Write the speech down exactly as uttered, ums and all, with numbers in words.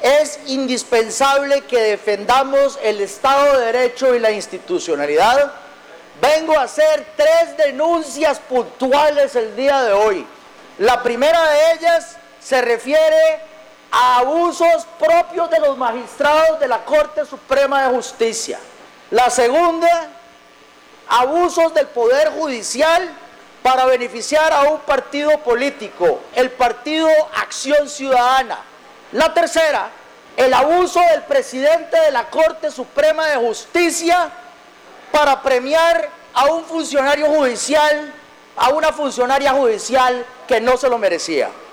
es indispensable que defendamos el Estado de Derecho y la institucionalidad. Vengo a hacer tres denuncias puntuales el día de hoy. La primera de ellas se refiere a abusos propios de los magistrados de la Corte Suprema de Justicia. La segunda, abusos del Poder Judicial para beneficiar a un partido político, el Partido Acción Ciudadana. La tercera, el abuso del presidente de la Corte Suprema de Justicia para premiar a un funcionario judicial, a una funcionaria judicial que no se lo merecía.